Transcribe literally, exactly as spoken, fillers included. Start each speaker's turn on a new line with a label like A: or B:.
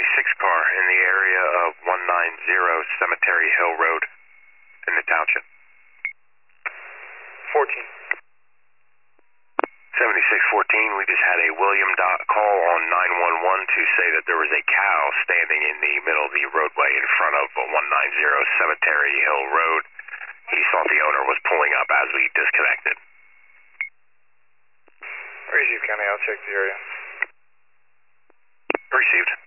A: seventy-six car in the area of one ninety Cemetery Hill Road in the township.
B: fourteen.
A: seventy-six fourteen, we just had a William Dot call on nine one one to say that there was a cow standing in the middle of the roadway in front of one ninety Cemetery Hill Road. He thought the owner was pulling up as we disconnected.
B: Received, County, I'll check the area.
A: Received.